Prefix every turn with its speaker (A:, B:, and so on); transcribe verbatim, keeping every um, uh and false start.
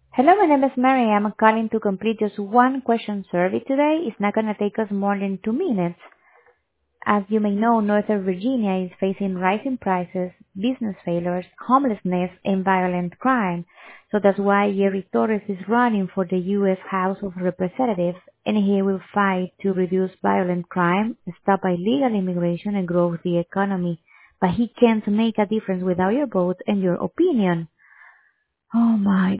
A: Hello, my name is Mary. I'm calling to complete just one question survey today. It's not going to take us more than two minutes. As you may know, Northern Virginia is facing rising prices, business failures, homelessness, and violent crime. So that's why Jerry Torres is running for the U S House of Representatives, and he will fight to reduce violent crime, stop illegal immigration, and grow the economy. But he can't make a difference without your vote and your opinion. Oh my